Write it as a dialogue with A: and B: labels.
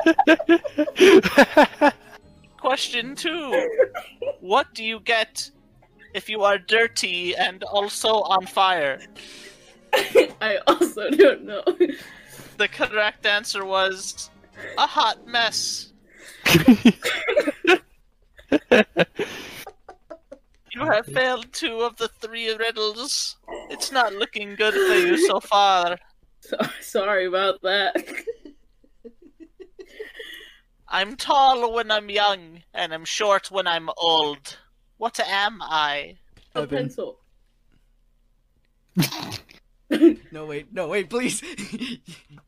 A: Question 2. What do you get if you are dirty and also on fire?
B: I also don't know.
A: The correct answer was a hot mess. You have failed 2 of the 3 riddles. It's not looking good for you so far.
B: Sorry about that.
A: I'm tall when I'm young, and I'm short when I'm old. What am I?
B: A
C: Evan.
B: pencil.
C: No, wait, please.